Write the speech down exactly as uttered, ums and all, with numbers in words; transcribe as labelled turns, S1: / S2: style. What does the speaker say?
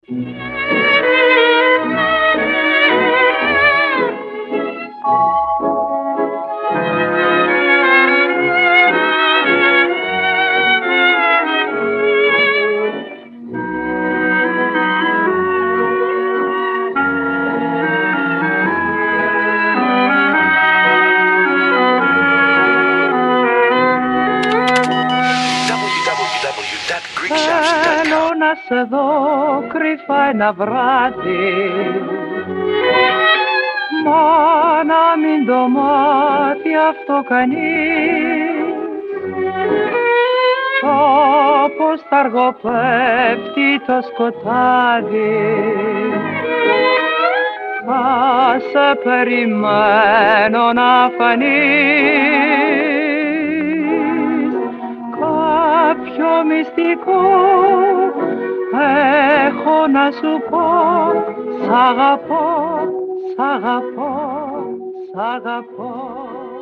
S1: Θέλω να σε δω κρυφά ένα βράδυ, μα να μην το μάθει αυτό κανείς, όπως θα αργοπέφτει το σκοτάδι, θα σε περιμένω να φανείς. Κάποιο μυστικό έχω να σου πω, σ' αγαπώ, σ' αγαπώ, σ' αγαπώ.